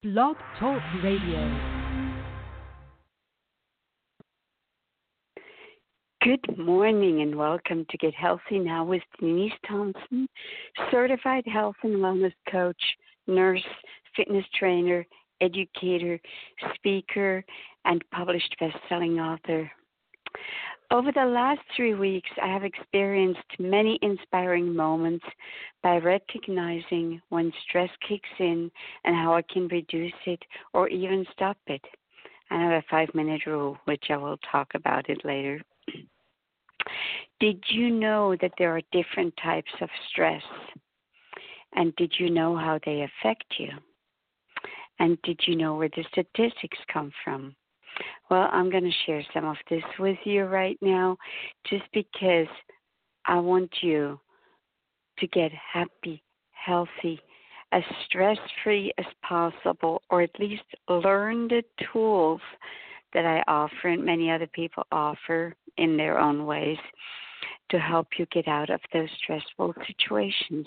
Blog Talk Radio. Good morning and welcome to Get Healthy Now with Denise Thompson, certified health and wellness coach, nurse, fitness trainer, educator, speaker, and published best-selling author. Over the last 3 weeks, I have experienced many inspiring moments by recognizing when stress kicks in and how I can reduce it or even stop it. I have a 5-minute rule, which I will talk about it later. Did you know that there are different types of stress? And did you know how they affect you? And did you know where the statistics come from? Well, I'm going to share some of this with you right now just because I want you to get happy, healthy, as stress-free as possible, or at least learn the tools that I offer and many other people offer in their own ways to help you get out of those stressful situations.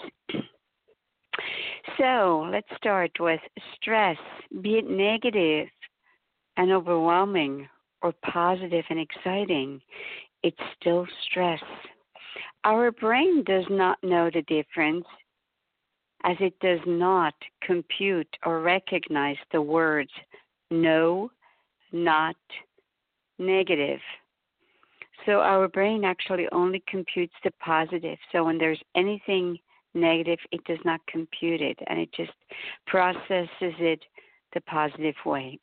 So let's start with stress, be it negative and overwhelming or positive and exciting, it's still stress. Our brain does not know the difference as it does not compute or recognize the words no, not, negative. So our brain actually only computes the positive. So when there's anything negative, it does not compute it, and it just processes it the positive way.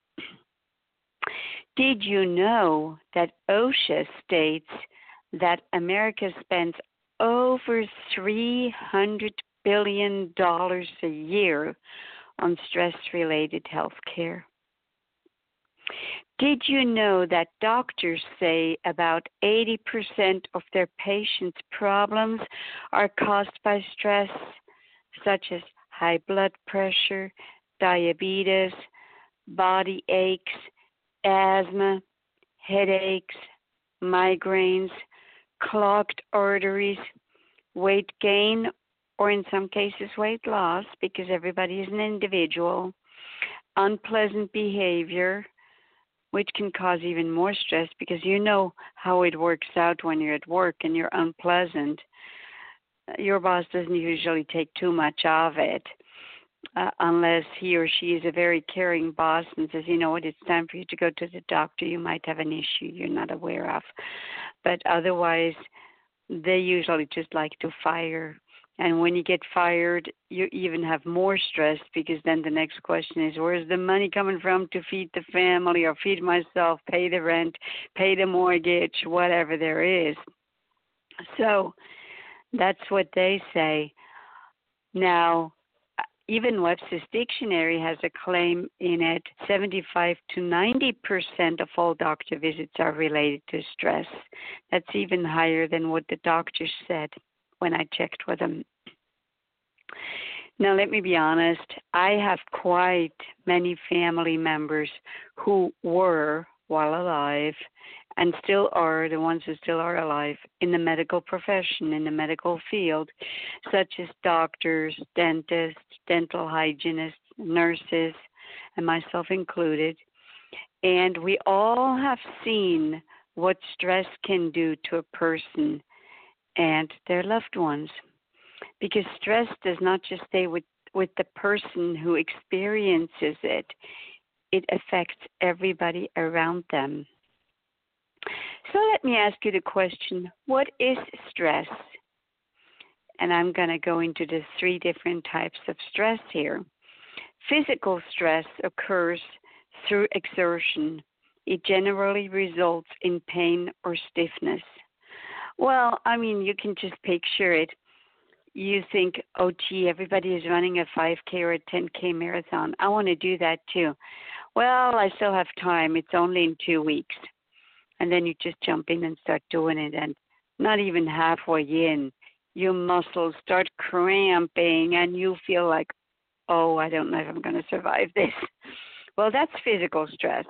Did you know that OSHA states that America spends over $300 billion a year on stress-related health care? Did you know that doctors say about 80% of their patients' problems are caused by stress, such as high blood pressure, diabetes, body aches, asthma, headaches, migraines, clogged arteries, weight gain, or in some cases weight loss, because everybody is an individual, unpleasant behavior, which can cause even more stress because you know how it works out when you're at work and you're unpleasant. Your boss doesn't usually take too much of it unless he or she is a very caring boss and says, you know what, it's time for you to go to the doctor. You might have an issue you're not aware of. But otherwise, they usually just like to fire. And when you get fired, you even have more stress because then the next question is, where's the money coming from to feed the family or feed myself, pay the rent, pay the mortgage, whatever there is. So that's what they say. Now, even Webster's Dictionary has a claim in it, 75 to 90% of all doctor visits are related to stress. That's even higher than what the doctors said when I checked with them. Now, let me be honest. I have quite many family members who were, while alive, and still are, the ones who still are alive, in the medical profession, in the medical field, such as doctors, dentists, dental hygienists, nurses, and myself included. And we all have seen what stress can do to a person and their loved ones. Because stress does not just stay with the person who experiences it. It affects everybody around them. So let me ask you the question, what is stress? And I'm going to go into the 3 different types of stress here. Physical stress occurs through exertion. It generally results in pain or stiffness. Well, I mean, you can just picture it. You think, oh, gee, everybody is running a 5K or a 10K marathon. I want to do that too. Well, I still have time. It's only in 2 weeks. And then you just jump in and start doing it. And not even halfway in, your muscles start cramping and you feel like, oh, I don't know if I'm going to survive this. Well, that's physical stress.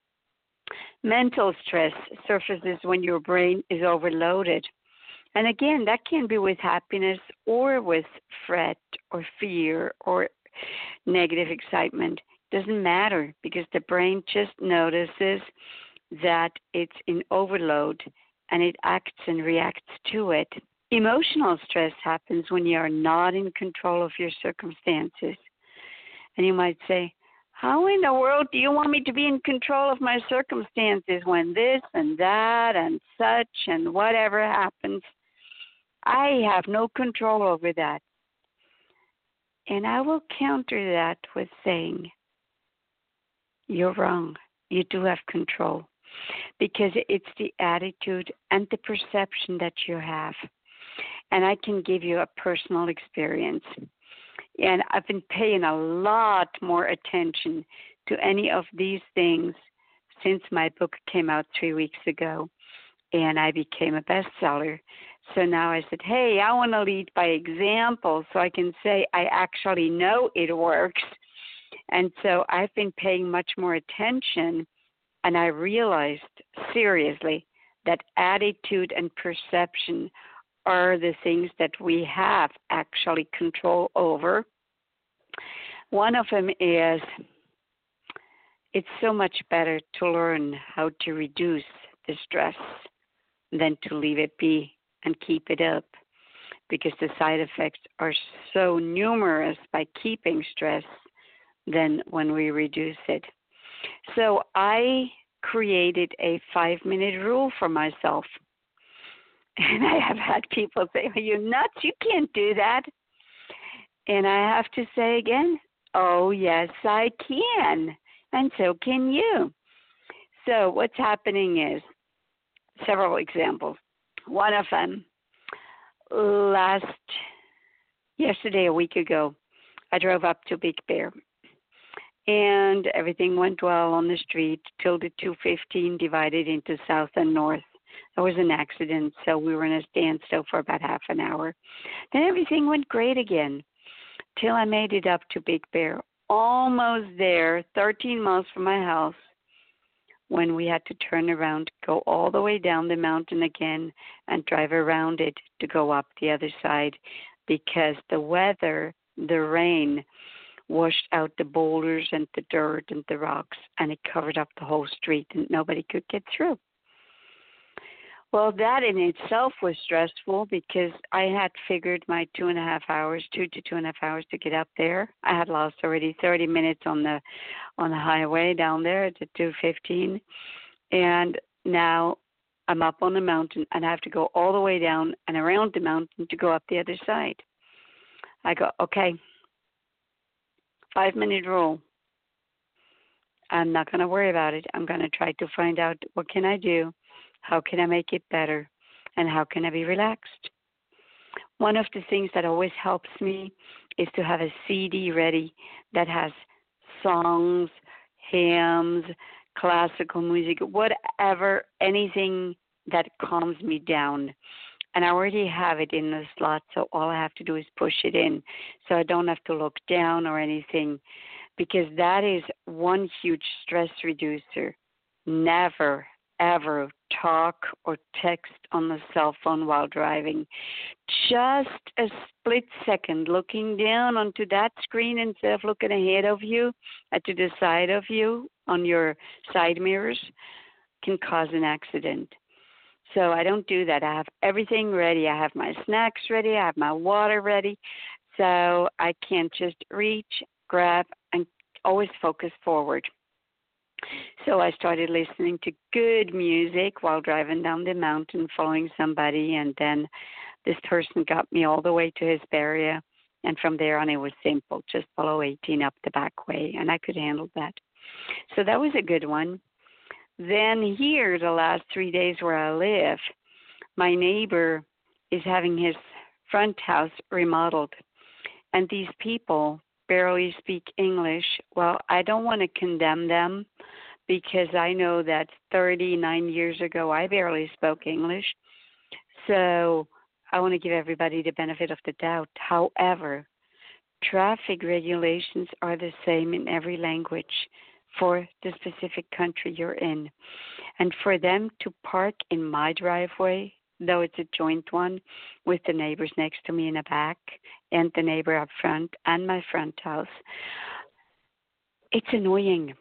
Mental stress surfaces when your brain is overloaded. And again, that can be with happiness or with fret or fear or negative excitement. Doesn't matter because the brain just notices that it's in overload and it acts and reacts to it. Emotional stress happens when you are not in control of your circumstances. And you might say, how in the world do you want me to be in control of my circumstances when this and that and such and whatever happens? I have no control over that. And I will counter that with saying, you're wrong. You do have control because it's the attitude and the perception that you have. And I can give you a personal experience. And I've been paying a lot more attention to any of these things since my book came out 3 weeks ago and I became a bestseller. So now I said, hey, I want to lead by example so I can say I actually know it works. And so I've been paying much more attention, and I realized seriously that attitude and perception are the things that we have actually control over. One of them is it's so much better to learn how to reduce the stress than to leave it be and keep it up, because the side effects are so numerous by keeping stress than when we reduce it. So I created a 5-minute rule for myself. And I have had people say, are you nuts? You can't do that. And I have to say again, oh, yes, I can. And so can you. So what's happening is several examples. One of them, yesterday, a week ago, I drove up to Big Bear. And everything went well on the street till the 215 divided into south and north. There was an accident, so we were in a standstill for about half an hour. Then everything went great again till I made it up to Big Bear. Almost there, 13 miles from my house, when we had to turn around, go all the way down the mountain again and drive around it to go up the other side because the weather, the rain, washed out the boulders and the dirt and the rocks, and it covered up the whole street and nobody could get through. Well, that in itself was stressful because I had figured my 2.5 hours, 2 to 2.5 hours to get up there. I had lost already 30 minutes on the highway down there at the 215, and now I'm up on the mountain and I have to go all the way down and around the mountain to go up the other side. I go, okay, 5-minute rule. I'm not going to worry about it. I'm going to try to find out what can I do. How can I make it better? And how can I be relaxed? One of the things that always helps me is to have a CD ready that has songs, hymns, classical music, whatever, anything that calms me down. And I already have it in the slot, so all I have to do is push it in. So I don't have to look down or anything, because that is one huge stress reducer. Never, ever talk or text on the cell phone while driving. Just a split second looking down onto that screen instead of looking ahead of you, to the side of you on your side mirrors, can cause an accident. So I don't do that. I have everything ready. I have my snacks ready. I have my water ready. So I can just reach, grab, and always focus forward. So I started listening to good music while driving down the mountain, following somebody, and then this person got me all the way to Hesperia, and from there on it was simple, just follow 18 up the back way, and I could handle that. So that was a good one. Then here, the last 3 days where I live, my neighbor is having his front house remodeled, and these people barely speak English. Well, I don't want to condemn them because I know that 39 years ago I barely spoke English. So I want to give everybody the benefit of the doubt. However, traffic regulations are the same in every language for the specific country you're in. And for them to park in my driveway, though it's a joint one with the neighbors next to me in the back and the neighbor up front and my front house, It's annoying.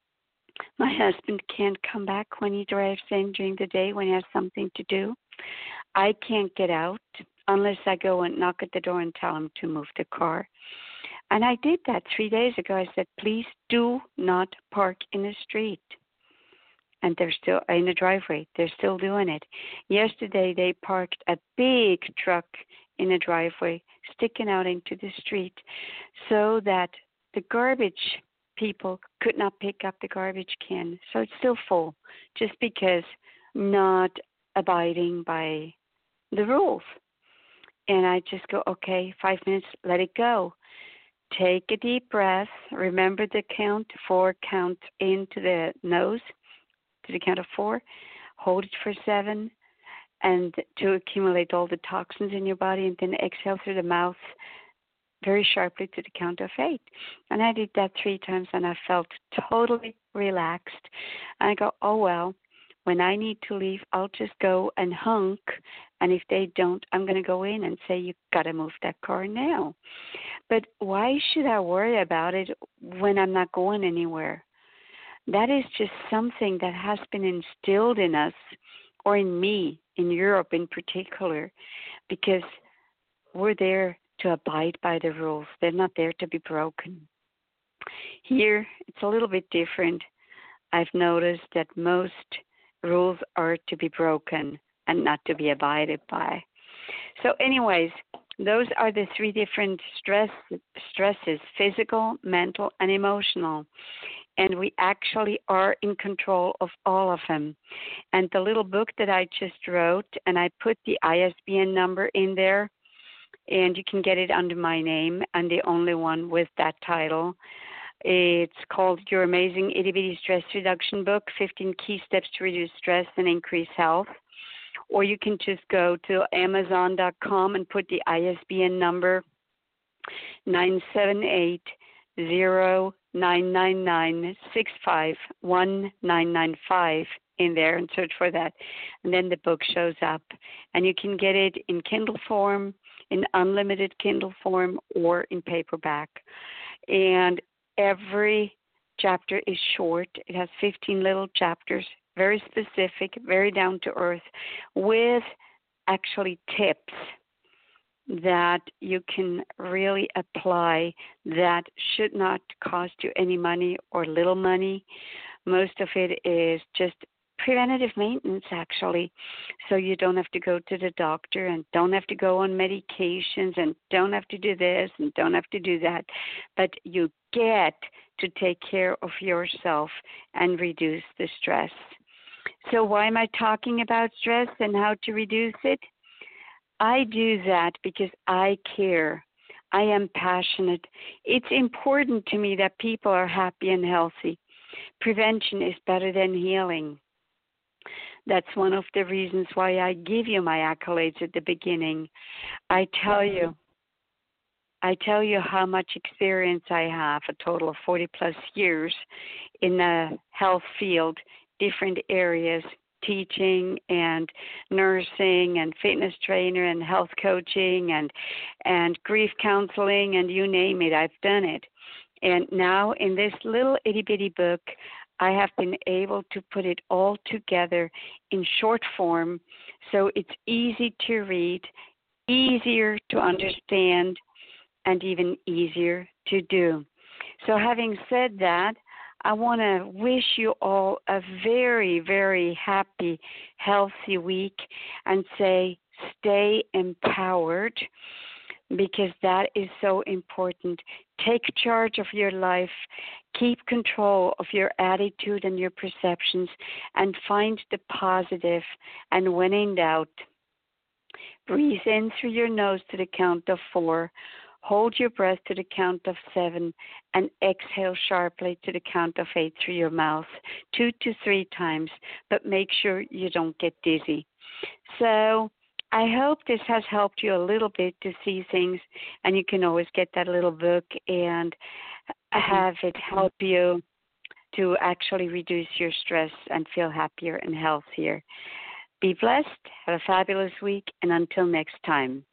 My husband can't come back when he drives in during the day when he has something to do. I can't get out unless I go and knock at the door and tell him to move the car. And I did that 3 days ago. I said, please do not park in the street. And they're still in the driveway. They're still doing it. Yesterday, they parked a big truck in the driveway, sticking out into the street, so that the garbage people could not pick up the garbage can. So it's still full, just because not abiding by the rules. And I just go, okay, 5 minutes, let it go. Take a deep breath. Remember the count, 4 count into the nose, to the count of 4. Hold it for 7, and to accumulate all the toxins in your body, and then exhale through the mouth very sharply to the count of 8. And I did that 3 times, and I felt totally relaxed. And I go, oh, well, when I need to leave, I'll just go and hunk. And if they don't, I'm going to go in and say, you've got to move that car now. But why should I worry about it when I'm not going anywhere? That is just something that has been instilled in us, or in me, in Europe in particular, because we're there to abide by the rules. They're not there to be broken. Here, it's a little bit different. I've noticed that most rules are to be broken and not to be abided by. So anyways, those are the 3 different stresses, physical, mental, and emotional. And we actually are in control of all of them. And the little book that I just wrote, and I put the ISBN number in there, and you can get it under my name. I'm the only one with that title. It's called Your Amazing Itty Bitty Stress Reduction Book, 15 Key Steps to Reduce Stress and Increase Health. Or you can just go to Amazon.com and put the ISBN number 978-0999-651995 in there and search for that. And then the book shows up. And you can get it in Kindle form, in unlimited Kindle form, or in paperback. And every chapter is short. It has 15 little chapters, very specific, very down to earth, with actually tips that you can really apply that should not cost you any money or little money. Most of it is just preventative maintenance, actually, so you don't have to go to the doctor and don't have to go on medications and don't have to do this and don't have to do that, but you get to take care of yourself and reduce the stress. So why am I talking about stress and how to reduce it? I do that because I care. I am passionate. It's important to me that people are happy and healthy. Prevention is better than healing. That's one of the reasons why I give you my accolades at the beginning. I tell you how much experience I have, a total of 40 plus years in the health field, different areas, teaching and nursing and fitness trainer and health coaching and grief counseling, and you name it, I've done it. And now in this little itty bitty book, I have been able to put it all together in short form, so it's easy to read, easier to understand, and even easier to do. So having said that, I want to wish you all a very, very happy, healthy week, and say stay empowered, because that is so important. Take charge of your life. Keep control of your attitude and your perceptions, and find the positive. And when in doubt, breathe in through your nose to the count of 4. Hold your breath to the count of 7, and exhale sharply to the count of 8 through your mouth, 2 to 3 times, but make sure you don't get dizzy. So I hope this has helped you a little bit to see things, and you can always get that little book and have it help you to actually reduce your stress and feel happier and healthier. Be blessed, have a fabulous week, and until next time.